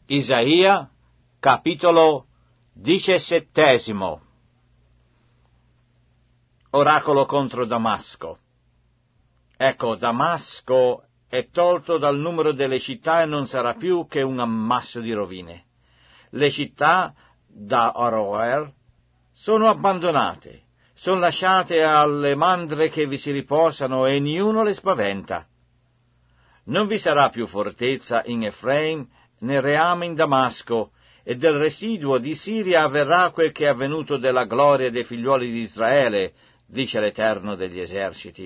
Isaia, capitolo 17. Oracolo contro Damasco. Ecco, Damasco è tolto dal numero delle città e non sarà più che un ammasso di rovine. Le città da Aroer sono abbandonate, sono lasciate alle mandre che vi si riposano e niuno le spaventa. Non vi sarà più fortezza in Efraim, né reame in Damasco, e del residuo di Siria avverrà quel che è avvenuto della gloria dei figliuoli di Israele, dice l'Eterno degli eserciti.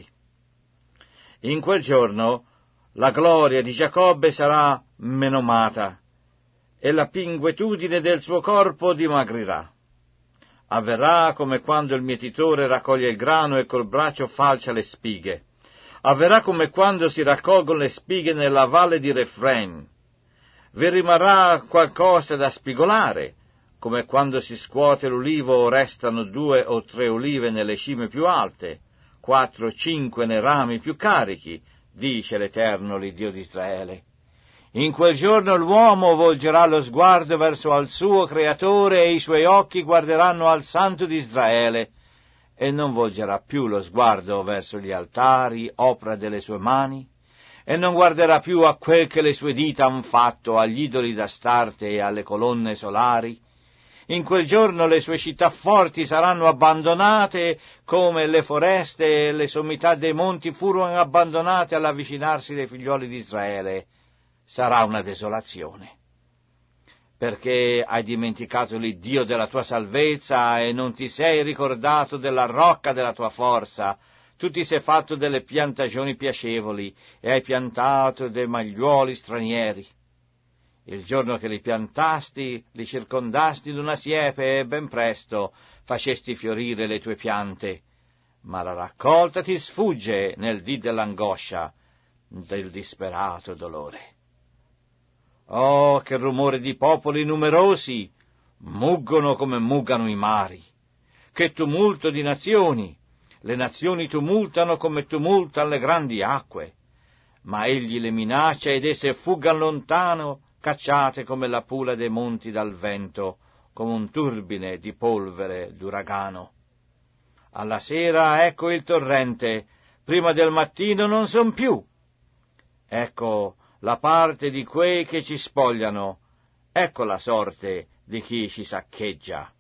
In quel giorno la gloria di Giacobbe sarà menomata, e la pinguetudine del suo corpo dimagrirà. Avverrà come quando il mietitore raccoglie il grano e col braccio falcia le spighe. Avverrà come quando si raccolgono le spighe nella valle di Refraim. Vi rimarrà qualcosa da spigolare, come quando si scuote l'ulivo o restano 2 o 3 olive nelle cime più alte, 4 o 5 nei rami più carichi, dice l'Eterno, l'Iddio di Israele. In quel giorno l'uomo volgerà lo sguardo verso al suo Creatore e i suoi occhi guarderanno al Santo di Israele, e non volgerà più lo sguardo verso gli altari, opera delle sue mani, e non guarderà più a quel che le sue dita han fatto, agli idoli d'Astarte e alle colonne solari. In quel giorno le sue città forti saranno abbandonate, come le foreste e le sommità dei monti furono abbandonate all'avvicinarsi dei figlioli di Israele. Sarà una desolazione. Perché hai dimenticato l'Iddio della tua salvezza e non ti sei ricordato della rocca della tua forza. Tu ti sei fatto delle piantagioni piacevoli e hai piantato dei magliuoli stranieri. Il giorno che li piantasti, li circondasti d'una siepe e ben presto facesti fiorire le tue piante, ma la raccolta ti sfugge nel dì dell'angoscia, del disperato dolore. Oh, che rumore di popoli numerosi! Muggono come muggano i mari. Che tumulto di nazioni! Le nazioni tumultano come tumultano le grandi acque. Ma egli le minaccia ed esse fuggan lontano, cacciate come la pula dei monti dal vento, come un turbine di polvere d'uragano. Alla sera ecco il torrente, prima del mattino non son più. Ecco la parte di quei che ci spogliano, ecco la sorte di chi ci saccheggia.